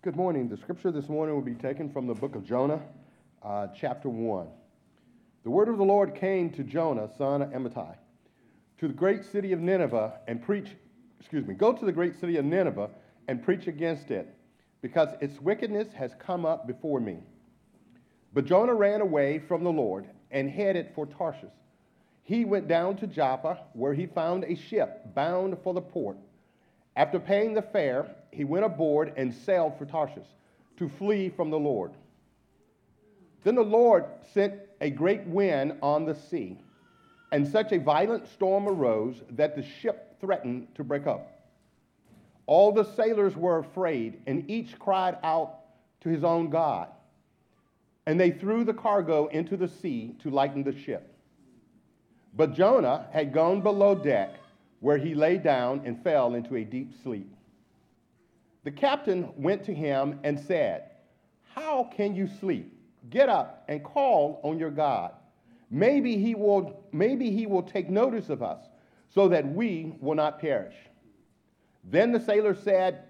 Good morning. The scripture this morning will be taken from the book of Jonah, chapter 1. The word of the Lord came to Jonah, son of Amittai, to the great city of Nineveh go to the great city of Nineveh and preach against it, because its wickedness has come up before me. But Jonah ran away from the Lord and headed for Tarshish. He went down to Joppa, where he found a ship bound for the port. After paying the fare, he went aboard and sailed for Tarshish to flee from the Lord. Then the Lord sent a great wind on the sea, and such a violent storm arose that the ship threatened to break up. All the sailors were afraid, and each cried out to his own God. And they threw the cargo into the sea to lighten the ship. But Jonah had gone below deck, where he lay down and fell into a deep sleep. The captain went to him and said, "How can you sleep? Get up and call on your God. Maybe he will take notice of us, so that we will not perish." Then the sailors said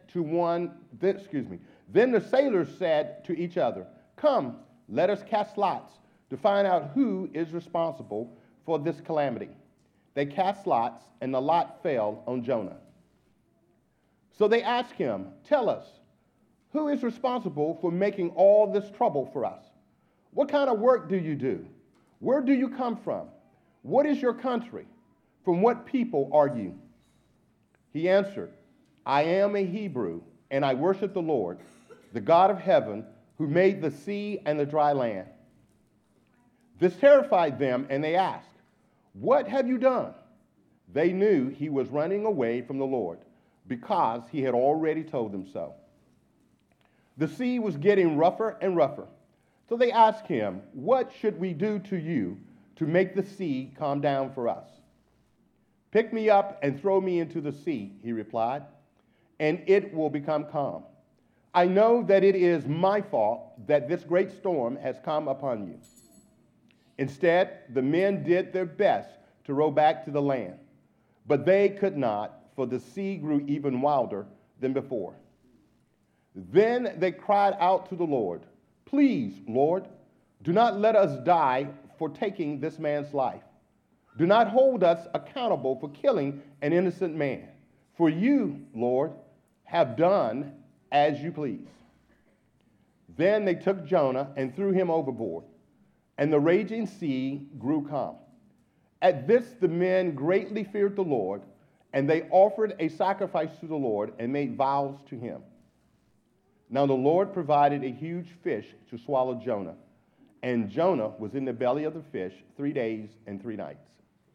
to each other, "Come, let us cast lots to find out who is responsible for this calamity." They cast lots, and the lot fell on Jonah. So they asked him, "Tell us, who is responsible for making all this trouble for us? What kind of work do you do? Where do you come from? What is your country? From what people are you?" He answered, "I am a Hebrew, and I worship the Lord, the God of heaven, who made the sea and the dry land." This terrified them, and they asked, "What have you done?" They knew he was running away from the Lord, because he had already told them so. The sea was getting rougher and rougher. So they asked him, "What should we do to you to make the sea calm down for us?" "Pick me up and throw me into the sea," he replied, "and it will become calm. I know that it is my fault that this great storm has come upon you." Instead, the men did their best to row back to the land, but they could not, for the sea grew even wilder than before. Then they cried out to the Lord, "Please, Lord, do not let us die for taking this man's life. Do not hold us accountable for killing an innocent man. For you, Lord, have done as you please." Then they took Jonah and threw him overboard, and the raging sea grew calm. At this the men greatly feared the Lord, and they offered a sacrifice to the Lord and made vows to him. Now the Lord provided a huge fish to swallow Jonah, and Jonah was in the belly of the fish 3 days and 3 nights.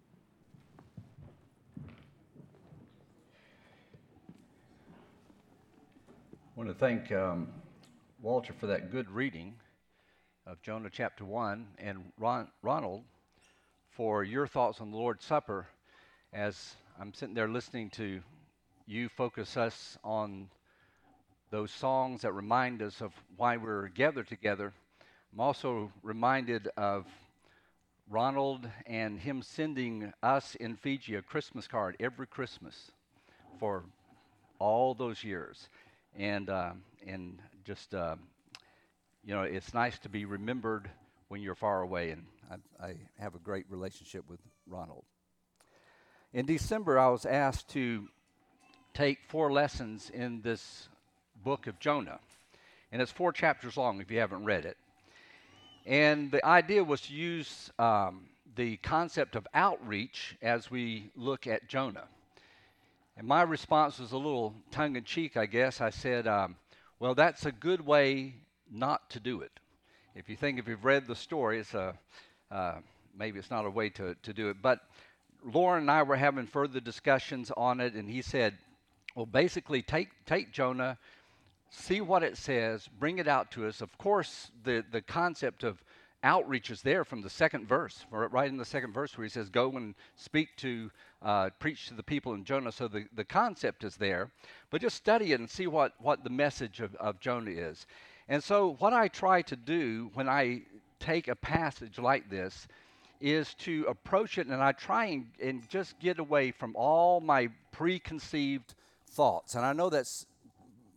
I want to thank Walter for that good reading of Jonah chapter 1, and Ronald for your thoughts on the Lord's Supper. As I'm sitting there listening to you focus us on those songs that remind us of why we're gathered together, I'm also reminded of Ronald and him sending us in Fiji a Christmas card every Christmas for all those years. And just it's nice to be remembered when you're far away, and I have a great relationship with Ronald. In December, I was asked to take 4 lessons in this book of Jonah, and it's 4 chapters long if you haven't read it. And the idea was to use the concept of outreach as we look at Jonah. And my response was a little tongue-in-cheek, I guess. I said, well, that's a good way not to do it. If you've read the story, it's maybe it's not a way to do it. But Lauren and I were having further discussions on it, and he said, well, basically take Jonah, see what it says, bring it out to us. Of course, the concept of outreach is there from the second verse, right in the second verse where he says, "Go and preach to the people in Jonah." So the concept is there, but just study it and see what the message of Jonah is. And so what I try to do when I take a passage like this is to approach it, and I try and just get away from all my preconceived thoughts. And I know that's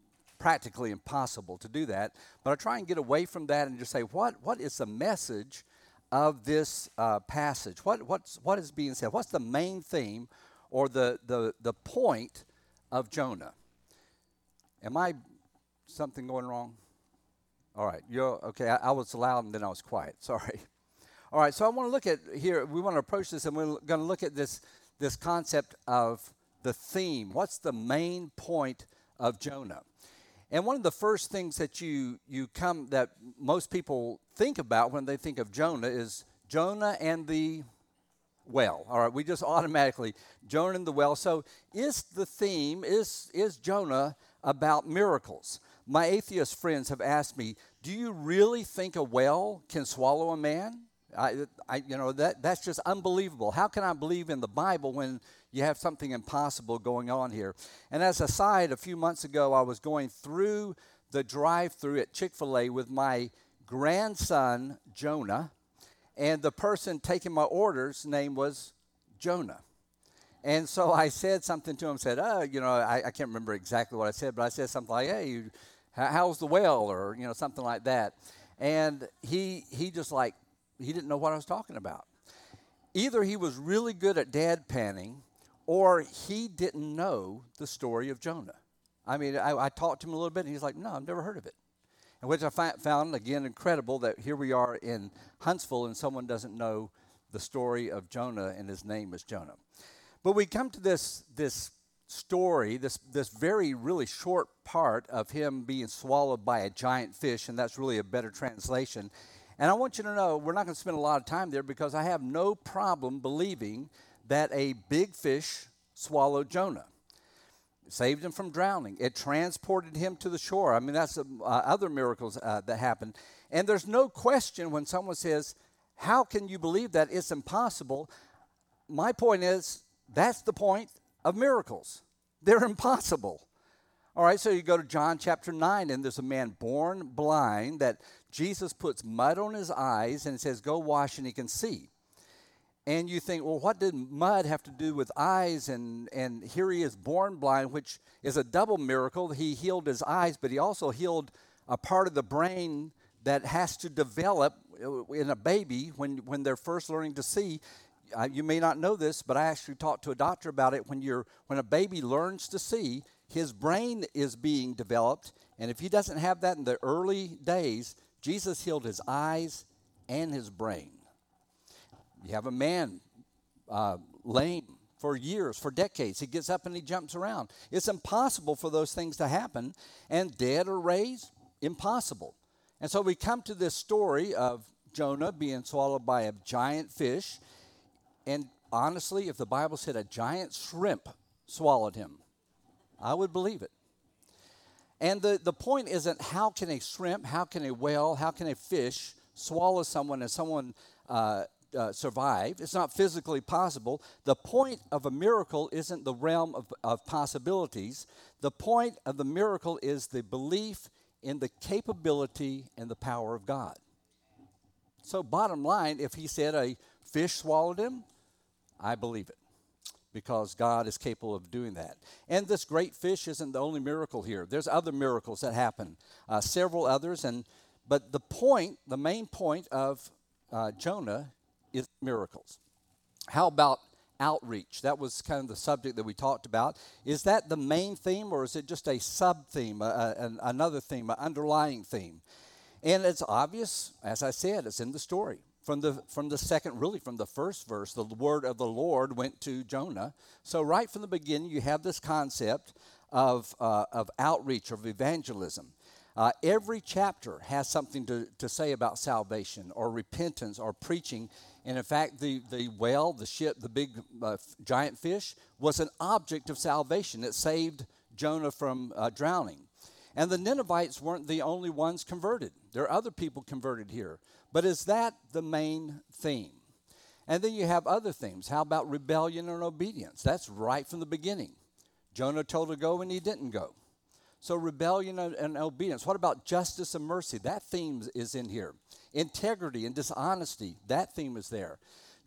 practically impossible to do that. But I try and get away from that and just say, what is the message of this passage? What is being said? What's the main theme or the point of Jonah? Am I something going wrong? All right, you're okay. I was loud and then I was quiet. Sorry. All right, so I want to look at here. We want to approach this, and we're going to look at this concept of the theme. What's the main point of Jonah? And one of the first things that that most people think about when they think of Jonah is Jonah and the well. All right, we just automatically Jonah and the well. So is the theme is Jonah about miracles? My atheist friends have asked me, do you really think a well can swallow a man? That's just unbelievable. How can I believe in the Bible when you have something impossible going on here? And as a side, a few months ago, I was going through the drive-thru at Chick-fil-A with my grandson, Jonah, and the person taking my orders' name was Jonah. And so I said something to him, said, I can't remember exactly what I said, but I said something like, hey, how's the well? Or, something like that. And he just like, he didn't know what I was talking about. Either he was really good at dad panning, or he didn't know the story of Jonah. I mean, I talked to him a little bit, and he's like, no, I've never heard of it. And which I found, again, incredible that here we are in Huntsville, and someone doesn't know the story of Jonah, and his name is Jonah. But we come to this story, this very, really short part of him being swallowed by a giant fish, and that's really a better translation. And I want you to know, we're not going to spend a lot of time there because I have no problem believing that a big fish swallowed Jonah. It saved him from drowning. It transported him to the shore. I mean, that's other miracles that happened. And there's no question when someone says, how can you believe that? It's impossible. My point is, that's the point of miracles. They're impossible. All right, so you go to John chapter 9, and there's a man born blind that Jesus puts mud on his eyes and says, go wash and he can see. And you think, well, what did mud have to do with eyes? And here he is born blind, which is a double miracle. He healed his eyes, but he also healed a part of the brain that has to develop in a baby when they're first learning to see. You may not know this, but I actually talked to a doctor about it. When a baby learns to see, his brain is being developed, and if he doesn't have that in the early days, Jesus healed his eyes and his brain. You have a man lame for years, for decades. He gets up and he jumps around. It's impossible for those things to happen, and dead or raised, impossible. And so we come to this story of Jonah being swallowed by a giant fish. And honestly, if the Bible said a giant shrimp swallowed him, I would believe it. And the point isn't how can a shrimp, how can a whale, how can a fish swallow someone and someone survive. It's not physically possible. The point of a miracle isn't the realm of possibilities. The point of the miracle is the belief in the capability and the power of God. So bottom line, if he said a fish swallowed him, I believe it, because God is capable of doing that. And this great fish isn't the only miracle here. There's other miracles that happen, several others. But the main point of Jonah is miracles. How about outreach? That was kind of the subject that we talked about. Is that the main theme, or is it just a sub-theme, another theme, an underlying theme? And it's obvious, as I said, it's in the story. From the first verse, the word of the Lord went to Jonah. So right from the beginning, you have this concept of outreach, of evangelism. Every chapter has something to say about salvation or repentance or preaching. And in fact, the whale, the ship, the big giant fish was an object of salvation. It saved Jonah from drowning. And the Ninevites weren't the only ones converted. There are other people converted here. But is that the main theme? And then you have other themes. How about rebellion and obedience? That's right from the beginning. Jonah told to go and he didn't go. So rebellion and obedience. What about justice and mercy? That theme is in here. Integrity and dishonesty, that theme is there.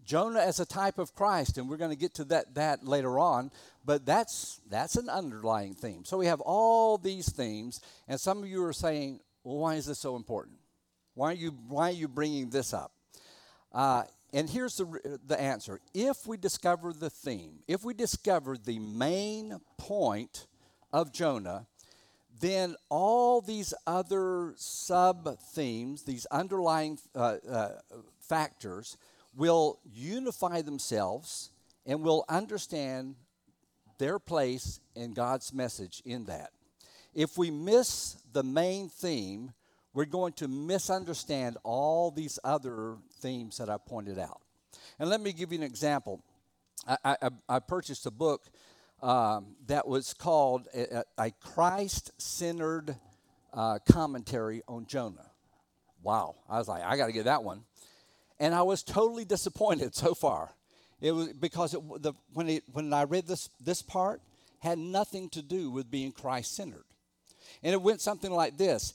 Jonah as a type of Christ, and we're going to get to that later on, but that's an underlying theme. So we have all these themes, and some of you are saying, well, why is this so important? Why are you bringing this up? And here's the answer. If we discover the theme, if we discover the main point of Jonah, then all these other sub-themes, these underlying factors, will unify themselves and will understand their place in God's message in that. If we miss the main theme, we're going to misunderstand all these other themes that I pointed out. And let me give you an example. I purchased a book that was called a Christ-Centered Commentary on Jonah. Wow. I was like, I got to get that one. And I was totally disappointed so far. It was because when I read this part, had nothing to do with being Christ-centered. And it went something like this.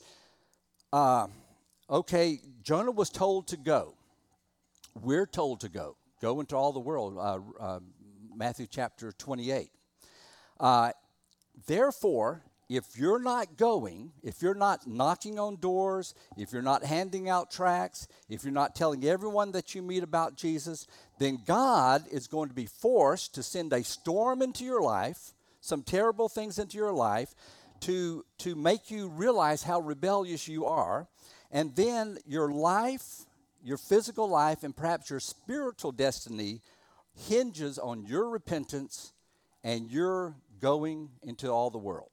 Okay, Jonah was told to go. We're told to go. Go into all the world, Matthew chapter 28. Therefore, if you're not going, if you're not knocking on doors, if you're not handing out tracts, if you're not telling everyone that you meet about Jesus, then God is going to be forced to send a storm into your life, some terrible things into your life, to make you realize how rebellious you are. And then your life, your physical life, and perhaps your spiritual destiny hinges on your repentance and your going into all the world.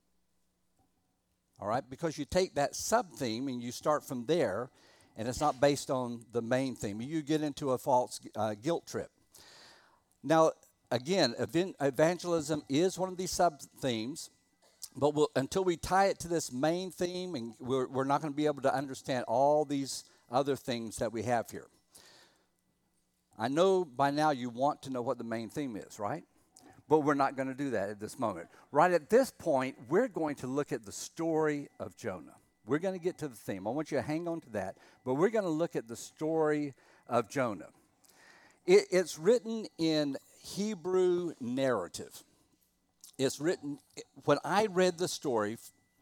All right? Because you take that sub-theme and you start from there, and it's not based on the main theme. You get into a false guilt trip. Now, again, evangelism is one of these sub-themes, but until we tie it to this main theme, and we're not going to be able to understand all these other things that we have here. I know by now you want to know what the main theme is, right? But we're not going to do that at this moment. Right at this point, we're going to look at the story of Jonah. We're going to get to the theme. I want you to hang on to that. But we're going to look at the story of Jonah. It's written in Hebrew narrative. It's written, when I read the story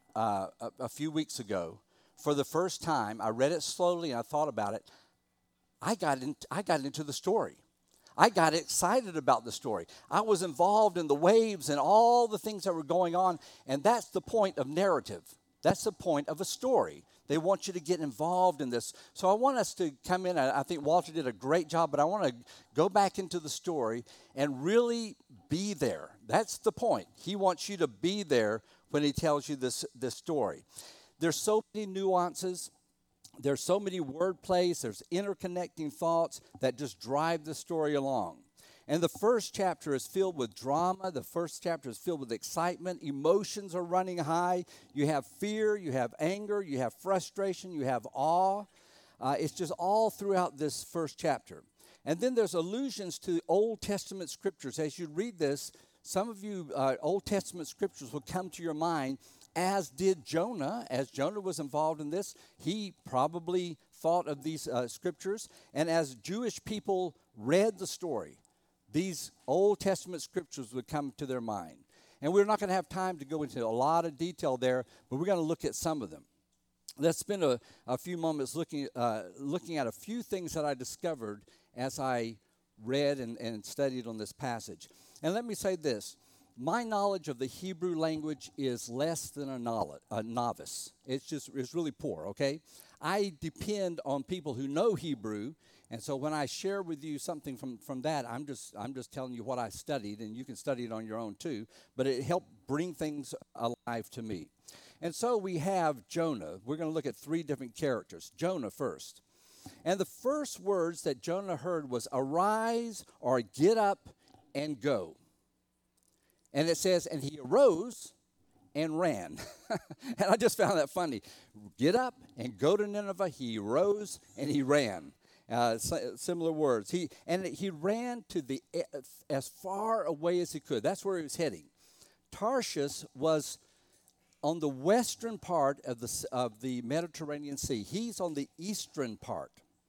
a few weeks ago, for the first time, I read it slowly and I thought about it. I got into the story. I got excited about the story. I was involved in the waves and all the things that were going on, and that's the point of narrative. That's the point of a story. They want you to get involved in this. So I want us to come in. I think Walter did a great job, but I want to go back into the story and really be there. That's the point. He wants you to be there when he tells you this story. There's so many nuances. There's so many word plays. There's interconnecting thoughts that just drive the story along. And the first chapter is filled with drama. The first chapter is filled with excitement. Emotions are running high. You have fear. You have anger. You have frustration. You have awe. It's just all throughout this first chapter. And then there's allusions to Old Testament scriptures. As you read this, some of you Old Testament scriptures will come to your mind, as did Jonah. As Jonah was involved in this, he probably thought of these scriptures. And as Jewish people read the story, these Old Testament scriptures would come to their mind. And we're not going to have time to go into a lot of detail there, but we're going to look at some of them. Let's spend a few moments looking at a few things that I discovered as I read and studied on this passage. And let me say this. My knowledge of the Hebrew language is less than a novice. It's really poor, okay? I depend on people who know Hebrew, and so when I share with you something from that, I'm just telling you what I studied, and you can study it on your own too, but it helped bring things alive to me. And so we have Jonah. We're going to look at three different characters. Jonah first. And the first words that Jonah heard was arise or get up and go. And it says, and he arose and ran. And I just found that funny. Get up and go to Nineveh. He rose and he ran. Similar words. He ran to as far away as he could. That's where he was heading. Tarshish was on the western part of the Mediterranean Sea. He's on the eastern part.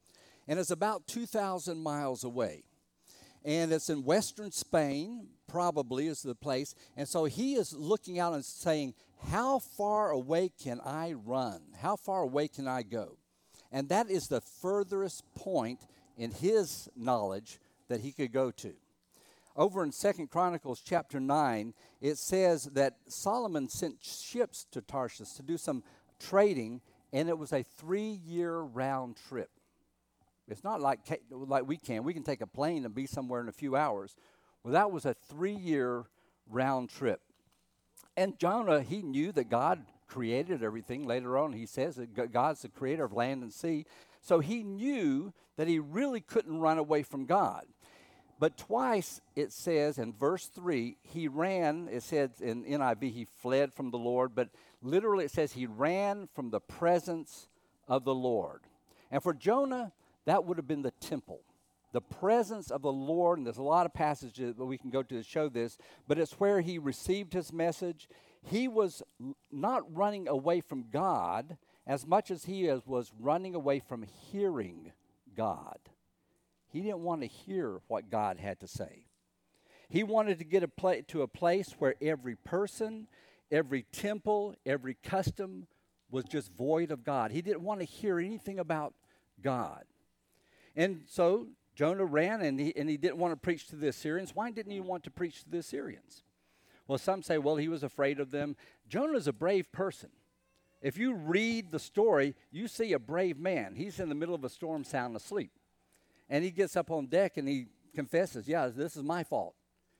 and it's about 2,000 miles away. And it's in western Spain, probably is the place. And so he is looking out and saying, how far away can I run? How far away can I go? And that is the furthest point in his knowledge that he could go to. Over in 2 Chronicles chapter 9, it says that Solomon sent ships to Tarshish to do some trading, and it was a 3-year round trip. It's not like we can. We can take a plane and be somewhere in a few hours. Well, that was a 3-year round trip. And Jonah, he knew that God created everything. Later on, he says that God's the creator of land and sea. So he knew that he really couldn't run away from God. But twice it says in verse 3, he ran. It said in NIV, he fled from the Lord. But literally it says he ran from the presence of the Lord. And for Jonah, that would have been the temple. The presence of the Lord, and there's a lot of passages that we can go to show this, but it's where he received his message. He was not running away from God as much as he was running away from hearing God. He didn't want to hear what God had to say. He wanted to get to a place where every person, every temple, every custom was just void of God. He didn't want to hear anything about God. And so Jonah ran, and he didn't want to preach to the Assyrians. Why didn't he want to preach to the Assyrians? Well, some say, well, he was afraid of them. Jonah's a brave person. If you read the story, you see a brave man. He's in the middle of a storm sound asleep. And he gets up on deck, and he confesses, yeah, this is my fault.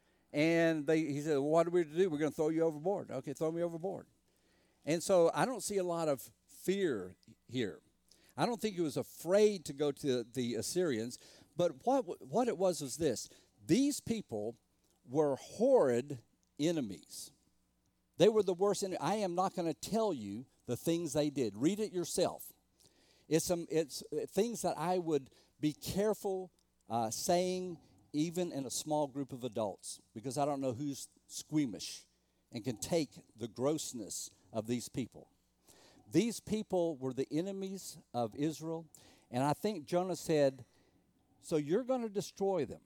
And he said, well, what are we to do? We're going to throw you overboard. Okay, throw me overboard. And so I don't see a lot of fear here. I don't think he was afraid to go to the Assyrians, but what it was this. These people were horrid enemies. They were the worst enemies. I am not going to tell you the things they did. Read it yourself. It's things that I would be careful saying even in a small group of adults, because I don't know who's squeamish and can take the grossness of these people. These people were the enemies of Israel, and I think Jonah said, so you're going to destroy them.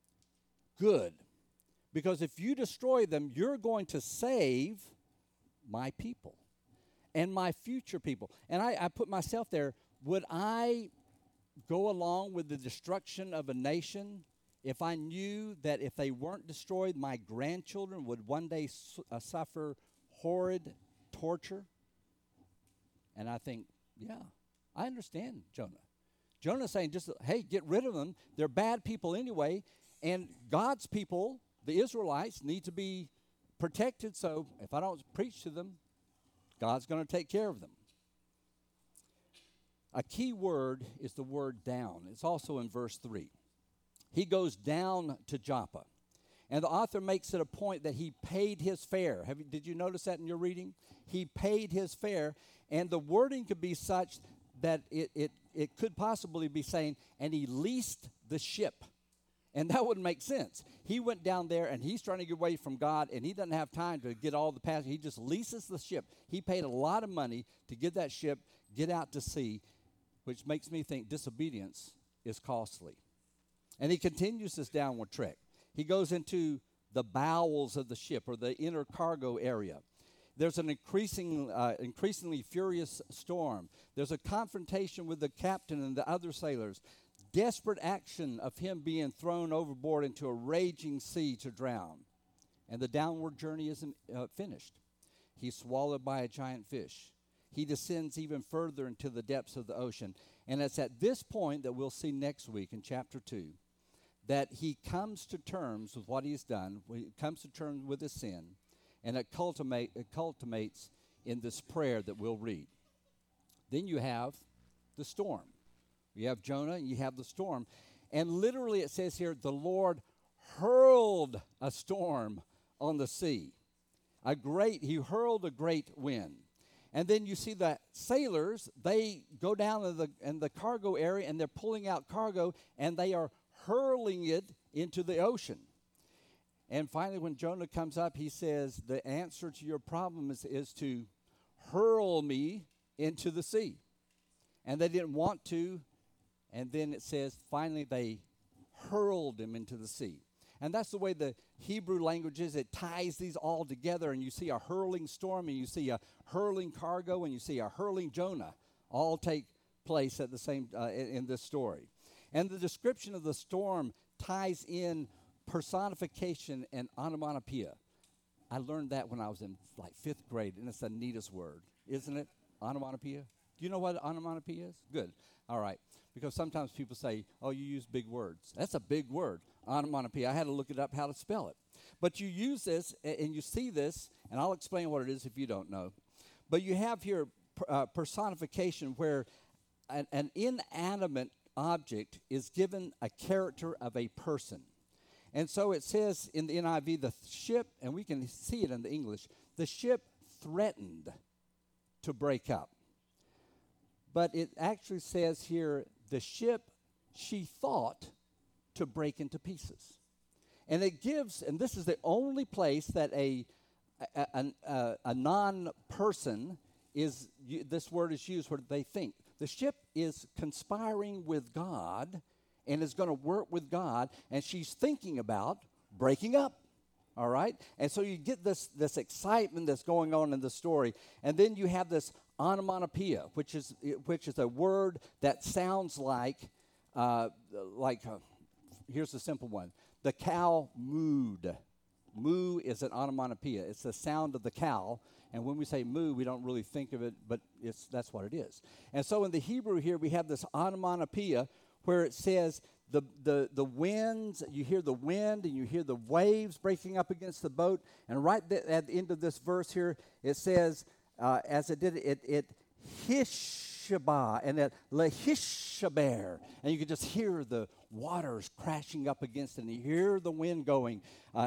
Good. Because if you destroy them, you're going to save my people and my future people. And I put myself there. Would I go along with the destruction of a nation if I knew that if they weren't destroyed, my grandchildren would one day suffer horrid torture? And I think, yeah, I understand Jonah. Jonah's saying just, hey, get rid of them. They're bad people anyway. And God's people, the Israelites, need to be protected. So if I don't preach to them, God's going to take care of them. A key word is the word down. It's also in verse 3. He goes down to Joppa. And the author makes it a point that he paid his fare. Did you notice that in your reading? He paid his fare. And the wording could be such that it could possibly be saying, and he leased the ship. And that wouldn't make sense. He went down there, and he's trying to get away from God, and he doesn't have time to get all the passengers. He just leases the ship. He paid a lot of money to get that ship, get out to sea, which makes me think disobedience is costly. And he continues this downward trek. He goes into the bowels of the ship, or the inner cargo area. There's an increasingly furious storm. There's a confrontation with the captain and the other sailors. Desperate action of him being thrown overboard into a raging sea to drown. And the downward journey isn't finished. He's swallowed by a giant fish. He descends even further into the depths of the ocean. And it's at this point that we'll see next week in chapter 2 that he comes to terms with what he's done. He comes to terms with his sin. And it culminates in this prayer that we'll read. Then you have the storm. You have Jonah and you have the storm. And literally it says here, the Lord hurled a storm on the sea. He hurled a great wind. And then you see the sailors, they go down in the cargo area and they're pulling out cargo and they are hurling it into the ocean. And finally, when Jonah comes up, he says, the answer to your problem is to hurl me into the sea. And they didn't want to And then it says, finally, they hurled him into the sea. And that's the way the Hebrew language is. It ties these all together, and you see a hurling storm, and you see a hurling cargo, and you see a hurling Jonah all take place at the same in this story. And the description of the storm ties in personification and onomatopoeia. I learned that when I was in like 5th grade, and it's the neatest word, isn't it? Onomatopoeia. Do you know what onomatopoeia is? Good. All right. Because sometimes people say, oh, you use big words. That's a big word, onomatopoeia. I had to look it up how to spell it. But you use this, and you see this, and I'll explain what it is if you don't know. But you have here personification where an inanimate object is given a character of a person. And so it says in the NIV, the ship, and we can see it in the English, the ship threatened to break up. But it actually says here, the ship, she thought to break into pieces. And it gives, and this is the only place that a non-person is, this word is used where they think. The ship is conspiring with God and is going to work with God, and she's thinking about breaking up. All right? And so you get this excitement that's going on in the story. And then you have this onomatopoeia, which is a word that sounds like here's a simple one. The cow mooed. Moo is an onomatopoeia. It's the sound of the cow. And when we say moo, we don't really think of it, but that's what it is. And so in the Hebrew here, we have this onomatopoeia where it says the winds, you hear the wind and you hear the waves breaking up against the boat. And right at the end of this verse here, it says, as it did, it hishabah and it lehishaber. And you can just hear the waters crashing up against it, and you hear the wind going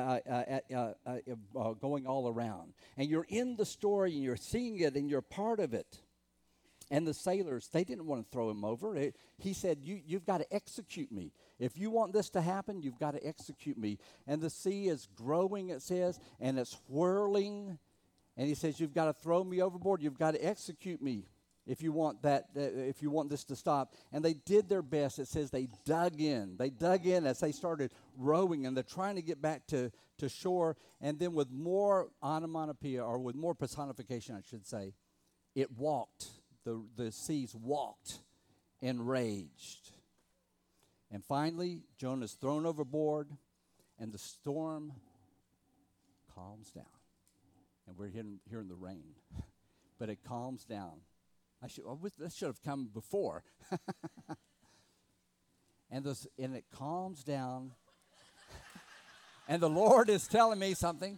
all around. And you're in the story, and you're seeing it, and you're part of it. And the sailors, they didn't want to throw him over. He said, you've got to execute me. If you want this to happen, you've got to execute me. And the sea is growing, it says, and it's whirling. And he says, you've got to throw me overboard. You've got to execute me if you want if you want this to stop. And they did their best. It says they dug in. They dug in as they started rowing, and they're trying to get back to shore. And then with more onomatopoeia, or with more personification, I should say, it walked. The seas walked enraged. And finally, Jonah's thrown overboard, and the storm calms down. And we're hearing the rain. But it calms down. This should have come before. and it calms down. And the Lord is telling me something.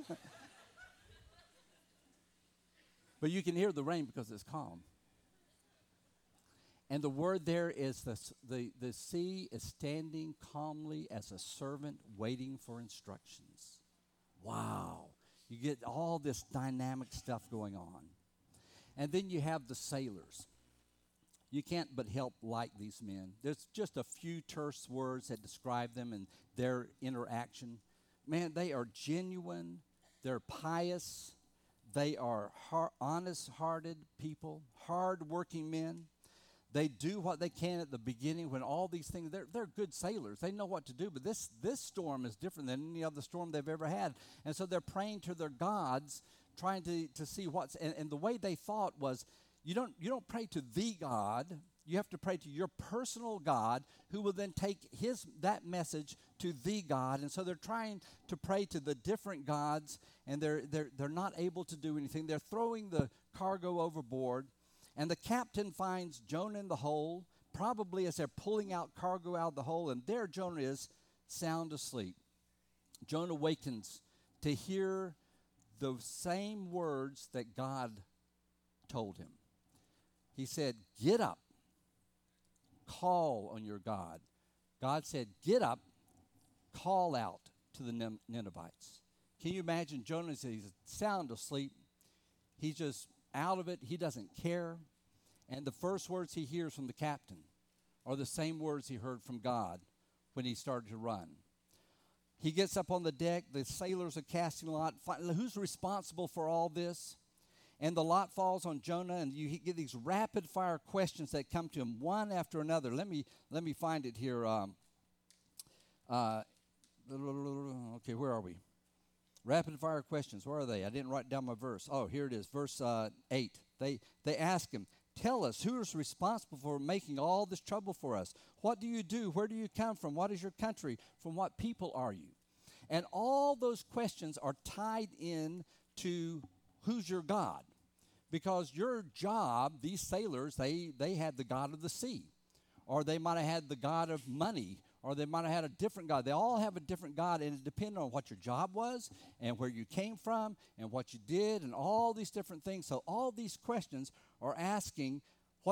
But you can hear the rain because it's calm. And the word there is the sea is standing calmly as a servant waiting for instructions. Wow. You get all this dynamic stuff going on. And then you have the sailors. You can't but help like these men. There's just a few terse words that describe them and their interaction. Man, they are genuine. They're pious. They are honest-hearted people, hard-working men. They do what they can at the beginning when all these things, they're good sailors. They know what to do, but this storm is different than any other storm they've ever had. And so they're praying to their gods, trying to see what's, and the way they thought was, you don't pray to the God. You have to pray to your personal God, who will then take that message to the God. And so they're trying to pray to the different gods, and they're not able to do anything. They're throwing the cargo overboard. And the captain finds Jonah in the hole, probably as they're pulling out cargo out of the hole, and there Jonah is, sound asleep. Jonah wakens to hear the same words that God told him. He said, get up, call on your God. God said, get up, call out to the Ninevites. Can you imagine Jonah? He's sound asleep. He's just out of it. He doesn't care. And the first words he hears from the captain are the same words he heard from God when he started to run. He gets up on the deck. The sailors are casting a lot. Who's responsible for all this? And the lot falls on Jonah, and you get these rapid fire questions that come to him one after another. Let me find it here. Okay, where are we? Rapid fire questions. Where are they? I didn't write down my verse. Oh, here it is, verse 8. They ask him, "Tell us, who is responsible for making all this trouble for us? What do you do? Where do you come from? What is your country? From what people are you?" And all those questions are tied in to who's your God. Because your job, these sailors, they had the God of the sea. Or they might have had the God of money. Or they might have had a different God. They all have a different God, and it depends on what your job was and where you came from and what you did and all these different things. So all these questions are asking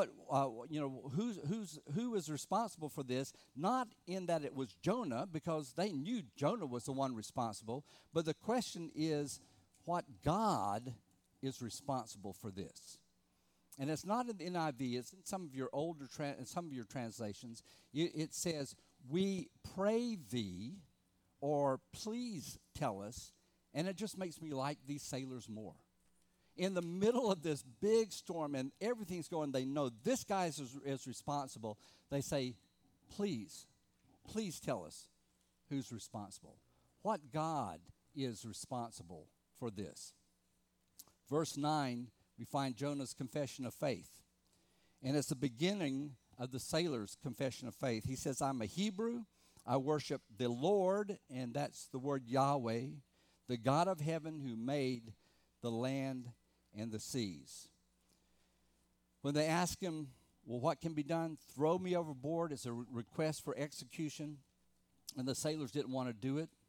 who is responsible for this, not in that it was Jonah, because they knew Jonah was the one responsible, but the question is what God is responsible for this. And it's not in the NIV, it's in some of your older, in some of your translations. It says, "We pray thee," or "please tell us," and it just makes me like these sailors more. In the middle of this big storm and everything's going, they know this guy is responsible. They say, please tell us who's responsible. What God is responsible for this? Verse 9, we find Jonah's confession of faith. And it's the beginning of the sailor's confession of faith. He says, "I'm a Hebrew. I worship the Lord," and that's the word Yahweh, "the God of heaven who made the land and the seas." When they ask him, well, what can be done? Throw me overboard. It's a request for execution. And the sailors didn't want to do it.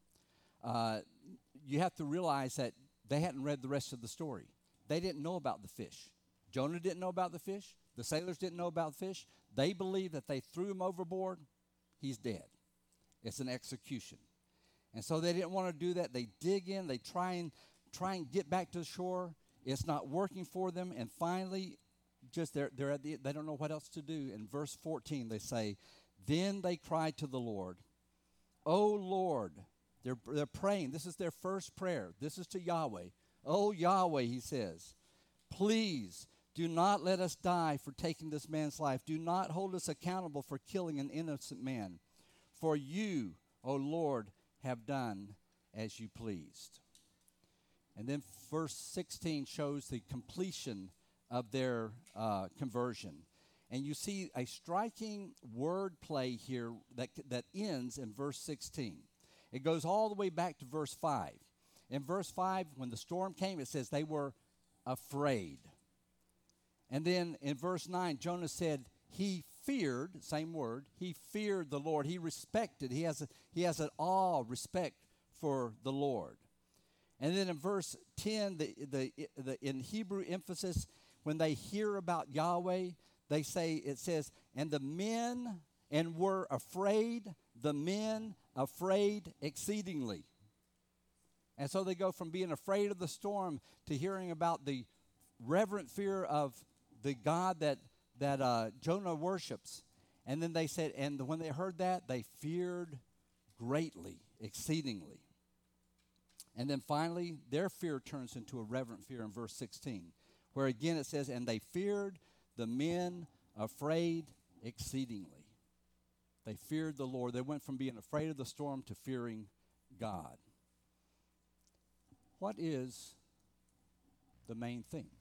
You have to realize that they hadn't read the rest of the story. They didn't know about the fish. Jonah didn't know about the fish. The sailors didn't know about the fish. They believed that they threw him overboard, he's dead. It's an execution. And so they didn't want to do that. They dig in. They try and get back to the shore. It's not working for them. And finally, just they don't know what else to do. In verse 14, they say, "Then they cried to the Lord, 'O Lord,'" they're praying. This is their first prayer. This is to Yahweh. "O Yahweh," he says, "please do not let us die for taking this man's life. Do not hold us accountable for killing an innocent man. For you, O Lord, have done as you pleased." And then verse 16 shows the completion of their conversion. And you see a striking word play here that ends in verse 16. It goes all the way back to verse 5. In verse 5, when the storm came, it says they were afraid. And then in verse 9, Jonah said he feared, same word, he feared the Lord. He respected, he has an awe, respect for the Lord. And then in verse 10, in Hebrew emphasis, when they hear about Yahweh, it says, "And the men, and were afraid, the men afraid exceedingly." And so they go from being afraid of the storm to hearing about the reverent fear of the God that Jonah worships. And then they said, and when they heard that, they feared greatly, exceedingly. And then finally, their fear turns into a reverent fear in verse 16, where again it says, "And they feared the men afraid exceedingly." They feared the Lord. They went from being afraid of the storm to fearing God. What is the main thing?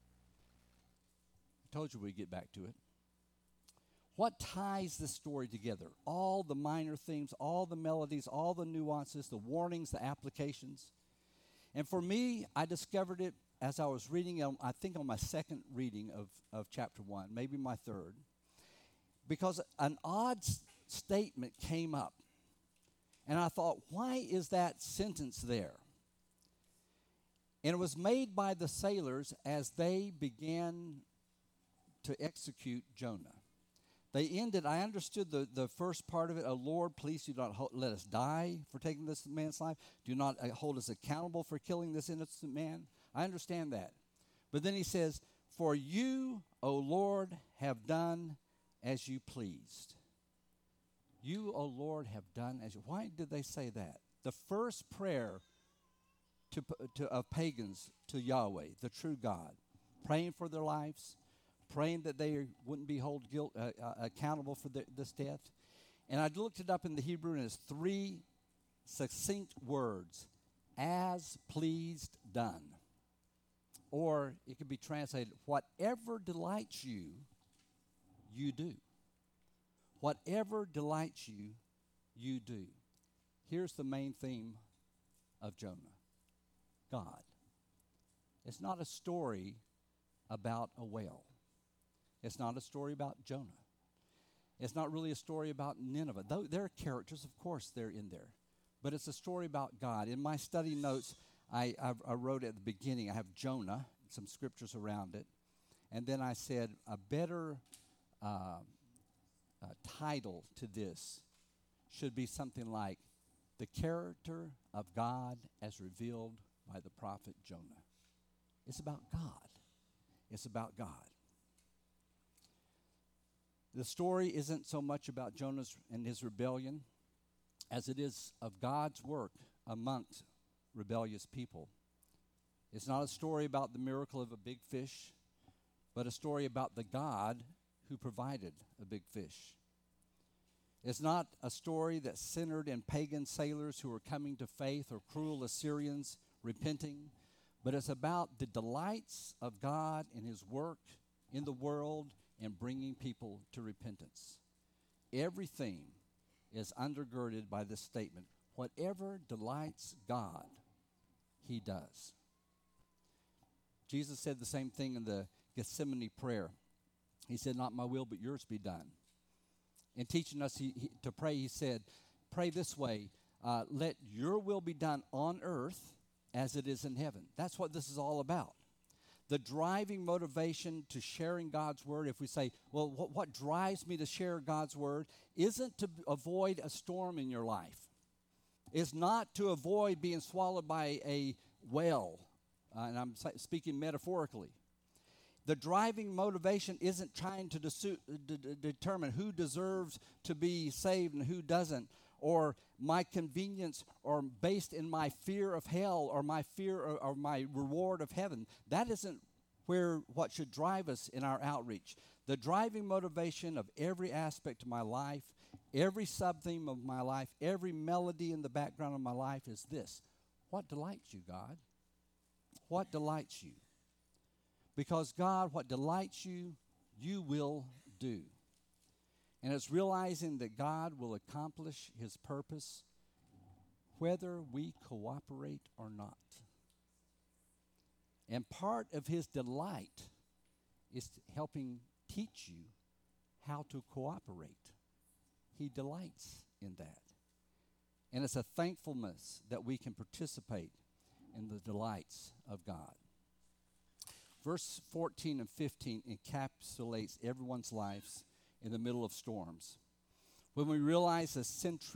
I told you we'd get back to it. What ties this story together? All the minor themes, all the melodies, all the nuances, the warnings, the applications. And for me, I discovered it as I was reading, I think on my second reading of chapter 1, maybe my third, because an odd statement came up. And I thought, why is that sentence there? And it was made by the sailors as they began to execute Jonah. They ended, I understood the first part of it, "O Lord, please do not let us die for taking this man's life. Do not hold us accountable for killing this innocent man." I understand that. But then he says, "For you, O Lord, have done as you pleased." You, O Lord, have done as you. Why did they say that? The first prayer of pagans to Yahweh, the true God, praying for their lives, praying that they wouldn't be held accountable for this death. And I looked it up in the Hebrew, and it's 3 succinct words: as pleased done. Or it could be translated, whatever delights you, you do. Whatever delights you, you do. Here's the main theme of Jonah: God. It's not a story about a whale. It's not a story about Jonah. It's not really a story about Nineveh. Though there are characters, of course, they're in there. But it's a story about God. In my study notes, I wrote at the beginning, I have Jonah, some scriptures around it. And then I said a better title to this should be something like The Character of God as Revealed by the Prophet Jonah. It's about God. It's about God. The story isn't so much about Jonah and his rebellion as it is of God's work amongst rebellious people. It's not a story about the miracle of a big fish, but a story about the God who provided a big fish. It's not a story that's centered in pagan sailors who are coming to faith or cruel Assyrians repenting, but it's about the delights of God in his work in the world and bringing people to repentance. Everything is undergirded by this statement: whatever delights God, he does. Jesus said the same thing in the Gethsemane prayer. He said, not my will, but yours be done. In teaching us to pray, he said, pray this way, let your will be done on earth as it is in heaven. That's what this is all about. The driving motivation to sharing God's word, if we say, well, what drives me to share God's word, isn't to avoid a storm in your life. It's not to avoid being swallowed by a whale, and I'm speaking metaphorically. The driving motivation isn't trying to determine who deserves to be saved and who doesn't, or my convenience, or based in my fear of hell, or my fear or my reward of heaven. That isn't what should drive us in our outreach. The driving motivation of every aspect of my life, every sub-theme of my life, every melody in the background of my life is this: what delights you, God? What delights you? Because God, what delights you, you will do. And it's realizing that God will accomplish his purpose whether we cooperate or not. And part of his delight is helping teach you how to cooperate. He delights in that. And it's a thankfulness that we can participate in the delights of God. Verse 14 and 15 encapsulates everyone's lives in the middle of storms. When we realize the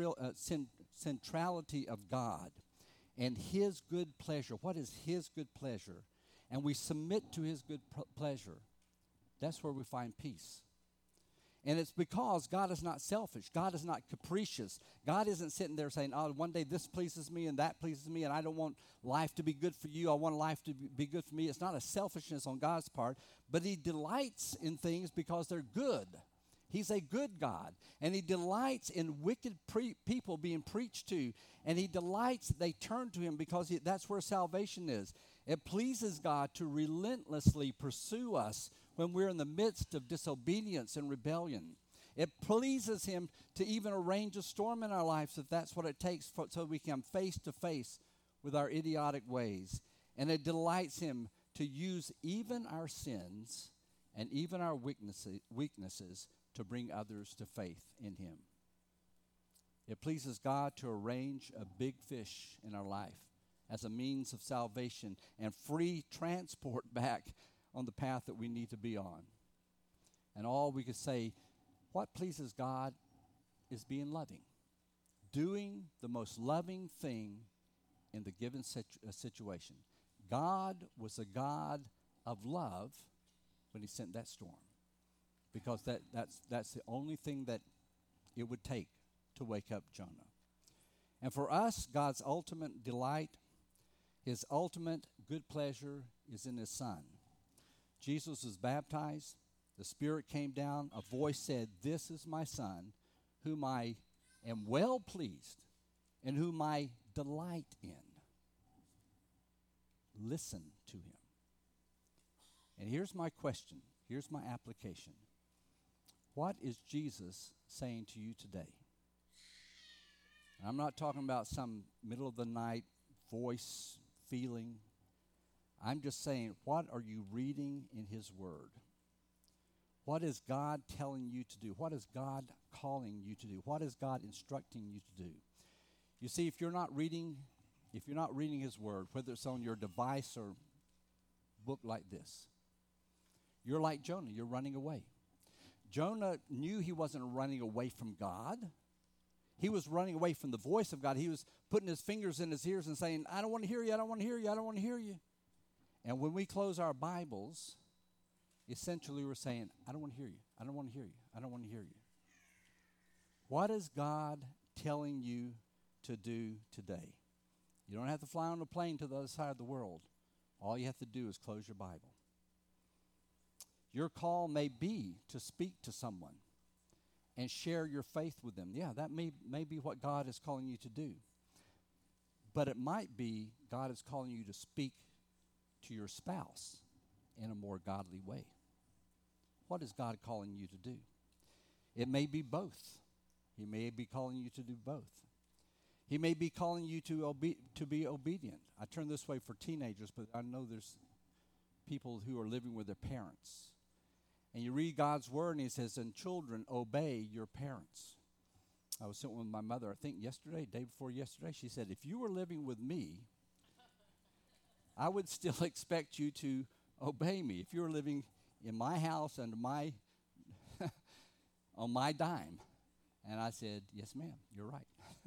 centrality of God and his good pleasure, what is his good pleasure, and we submit to his good pleasure, that's where we find peace. And it's because God is not selfish. God is not capricious. God isn't sitting there saying, oh, one day this pleases me and that pleases me, and I don't want life to be good for you. I want life to be good for me. It's not a selfishness on God's part, but he delights in things because they're good. He's a good God, and he delights in wicked people being preached to, and he delights they turn to him because that's where salvation is. It pleases God to relentlessly pursue us when we're in the midst of disobedience and rebellion. It pleases him to even arrange a storm in our lives if that's what it takes so we can come face to face with our idiotic ways. And it delights him to use even our sins and even our weaknesses to bring others to faith in him. It pleases God to arrange a big fish in our life as a means of salvation and free transport back on the path that we need to be on. And all we could say, what pleases God is being loving. Doing the most loving thing in the given situation. God was a God of love when he sent that storm. Because that's the only thing that it would take to wake up Jonah. And for us, God's ultimate delight, his ultimate good pleasure is in his Son. Jesus was baptized, the Spirit came down, a voice said, "This is my Son, whom I am well pleased, and whom I delight in." Listen to him. And here's my question. Here's my application. What is Jesus saying to you today? And I'm not talking about some middle of the night voice feeling. I'm just saying, what are you reading in his word? What is God telling you to do? What is God calling you to do? What is God instructing you to do? You see, if you're not reading his word, whether it's on your device or book like this, you're like Jonah, you're running away. Jonah knew he wasn't running away from God. He was running away from the voice of God. He was putting his fingers in his ears and saying, "I don't want to hear you, I don't want to hear you, I don't want to hear you." And when we close our Bibles, essentially we're saying, "I don't want to hear you, I don't want to hear you, I don't want to hear you." What is God telling you to do today? You don't have to fly on a plane to the other side of the world. All you have to do is close your Bible. Your call may be to speak to someone and share your faith with them. Yeah, that may be what God is calling you to do. But it might be God is calling you to speak to your spouse in a more godly way. What is God calling you to do? It may be both. He may be calling you to do both. He may be calling you to be obedient. I turn this way for teenagers, but I know there's people who are living with their parents. And you read God's word, and he says, "And children, obey your parents." I was sitting with my mother, I think day before yesterday. She said, "If you were living with me, I would still expect you to obey me. If you were living in my house and on my dime." And I said, "Yes, ma'am, you're right."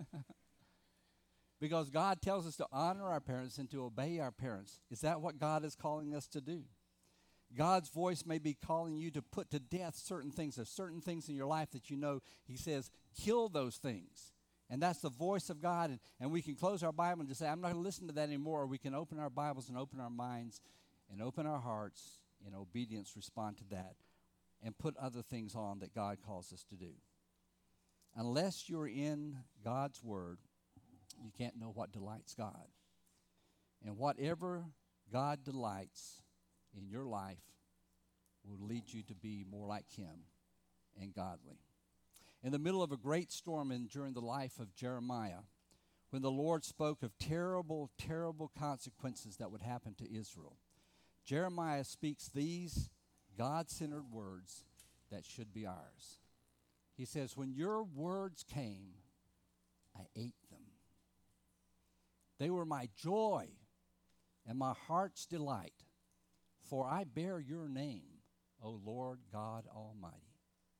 Because God tells us to honor our parents and to obey our parents. Is that what God is calling us to do? God's voice may be calling you to put to death certain things. There's certain things in your life that you know he says, kill those things. And that's the voice of God. And we can close our Bible and just say, "I'm not going to listen to that anymore." Or we can open our Bibles and open our minds and open our hearts in obedience, respond to that, and put other things on that God calls us to do. Unless you're in God's word, you can't know what delights God. And whatever God delights in your life will lead you to be more like him and godly. In the middle of a great storm and during the life of Jeremiah, when the Lord spoke of terrible, terrible consequences that would happen to Israel, Jeremiah speaks these God-centered words that should be ours. He says, "When your words came, I ate them. They were my joy and my heart's delight. For I bear your name, O Lord God Almighty."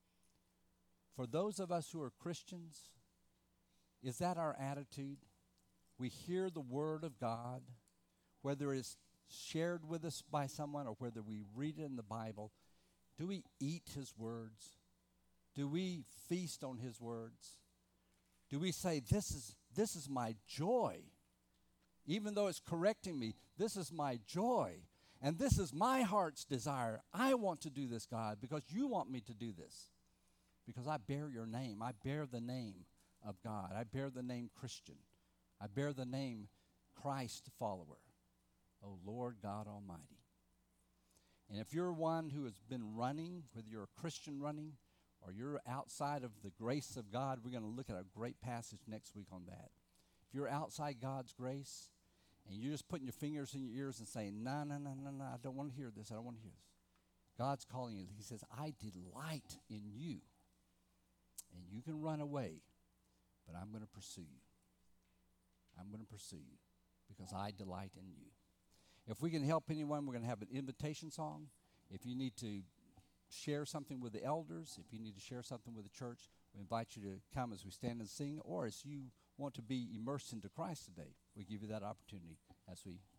For those of us who are Christians, is that our attitude? We hear the word of God, whether it's shared with us by someone or whether we read it in the Bible. Do we eat his words? Do we feast on his words? Do we say, this is my joy? Even though it's correcting me, this is my joy. And this is my heart's desire. I want to do this, God, because you want me to do this. Because I bear your name. I bear the name of God. I bear the name Christian. I bear the name Christ follower. O Lord God Almighty. And if you're one who has been running, whether you're a Christian running or you're outside of the grace of God, we're going to look at a great passage next week on that. If you're outside God's grace, and you're just putting your fingers in your ears and saying, no, I don't want to hear this, I don't want to hear this. God's calling you. He says, "I delight in you. And you can run away, but I'm going to pursue you. I'm going to pursue you because I delight in you." If we can help anyone, we're going to have an invitation song. If you need to share something with the elders, if you need to share something with the church, we invite you to come as we stand and sing, or as you want to be immersed into Christ today, we give you that opportunity as we